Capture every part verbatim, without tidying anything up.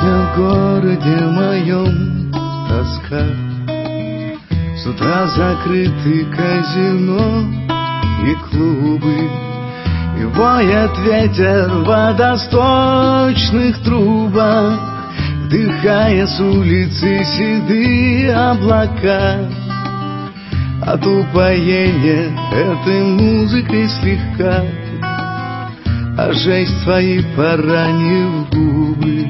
Сегодня в городе моем тоска. С утра закрыты казино и клубы, и воет ветер в водосточных трубах, вдыхая с улицы седые облака. От упоения этой музыкой слегка, а жесть свои поранив губы.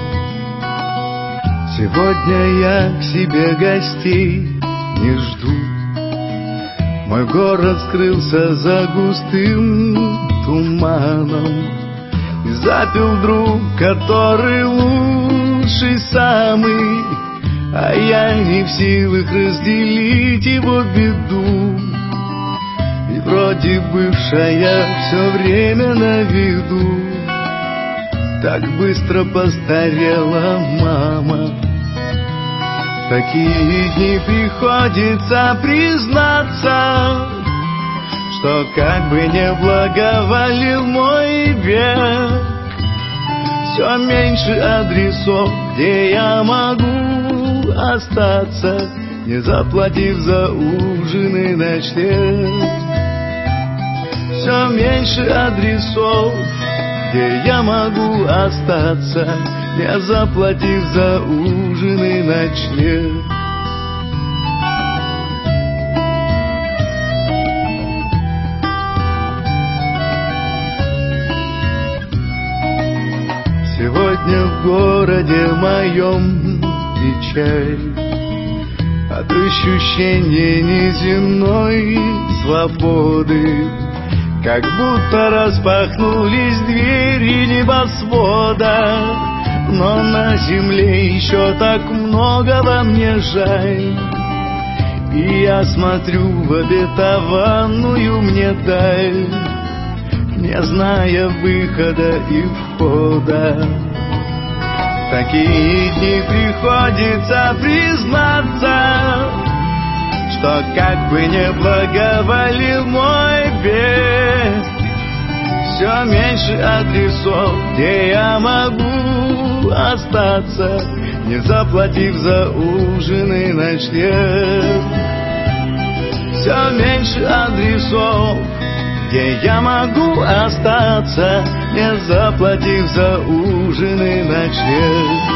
Сегодня я к себе гостей не жду. Мой город скрылся за густым туманом, и запил друг, который лучший самый, а я не в силах разделить его беду. И вроде бывшая все время на виду, так быстро постарела мама. В такие дни приходится признаться, что как бы не благоволил мой век, все меньше адресов, где я могу остаться, не заплатив за ужин и ночлег. Все меньше адресов, где я могу остаться, не заплатив за ужин и ночлег. Сегодня в городе моем печаль от ощущения неземной свободы, как будто распахнулись двери небосвода. Но на земле еще так много во мне жаль, и я смотрю в обетованную мне даль, не зная выхода и входа. В такие дни приходится признаться, что как бы не благоволил мой век, все меньше адресов, где я могу остаться, не заплатив за ужин и ночлег. Все меньше адресов, где я могу остаться, не заплатив за ужин и ночлег.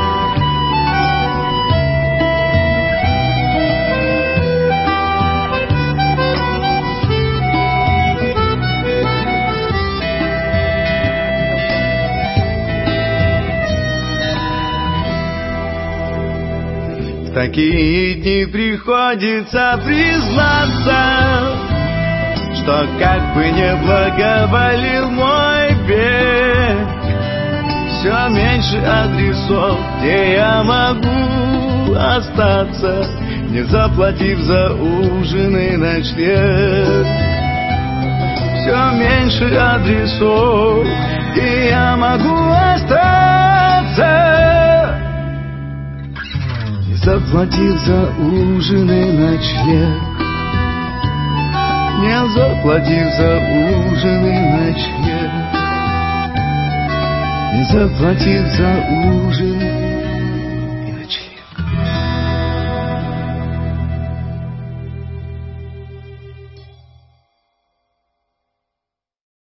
В такие дни приходится признаться, что как бы не благоволил мой век, все меньше адресов, где я могу остаться, не заплатив за ужин и ночлег. Все меньше адресов, где я могу остаться, заплатив за ужин и ночлег, не заплатив за ужин и ночлег, не заплатив за ужин